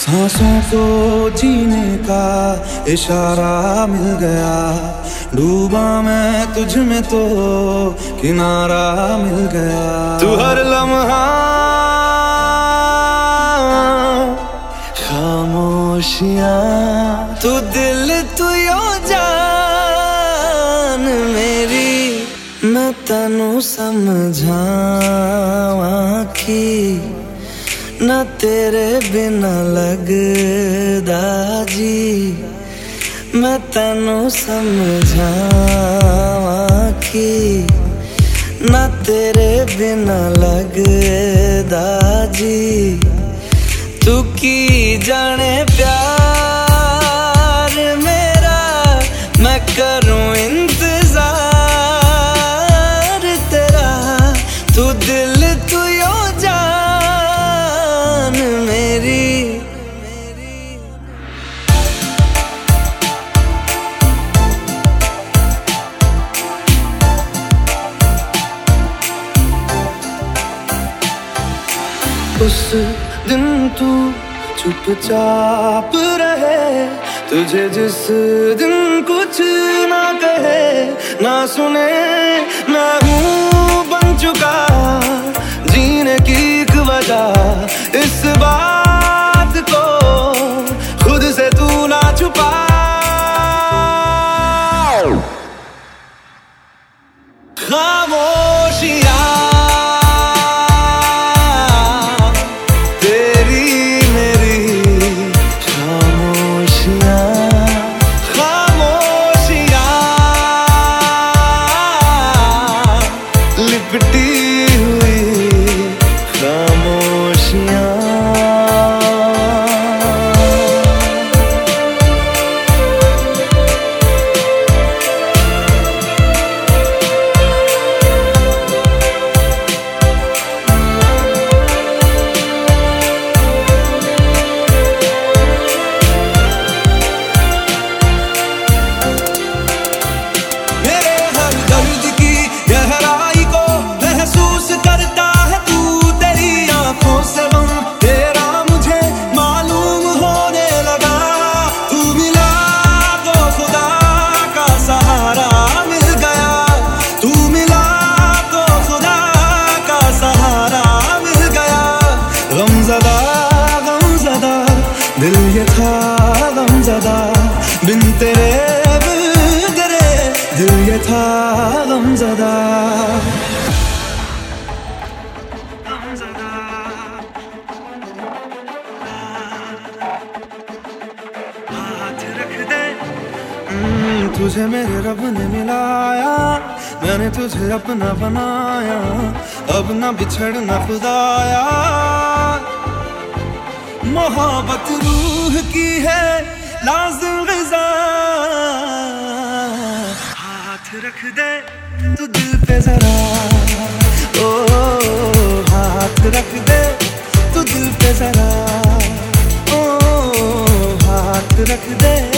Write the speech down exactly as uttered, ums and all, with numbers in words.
सांसों को जीने का इशारा मिल गया, डूबा मैं तुझ में तो किनारा मिल गया। तू हर लम्हा खामोशियां, तू दिल तू यो जान मेरी, मैं तनु समझावा की ना तेरे बिना लगदा जी। मैं तनु समझावा की ना तेरे बिना लगदा जी। तू की जाने प्यार मेरा, मैं करूं इंतजार तेरा। तू दिल तू यो जान मेरी। उस दिन तू चुपचाप रहे, तुझे जिस दिन कुछ ना कहे ना सुने, मैं हूँ बन चुका जीने की एक वजह। इस बात को खुद से तू ना छुपा। खामोशियां लिपटी हुई खामोशियां। मेरे हर दर्द की गहराई दिल ये था गमज़दा, बिन तेरे बिगड़े दिल ये था गमज़दा। हाथ रख दे, तुझे मेरे रब ने मिलाया, मैंने तुझे अपना बनाया, अब ना बिछड़ना खुदाया। मोहब्बत रूह की है लाज़िम ग़िज़ा, हाथ रख दे तू दिल पे जरा। ओ हाथ रख दे तू दिल पे जरा, ओ हाथ रख दे।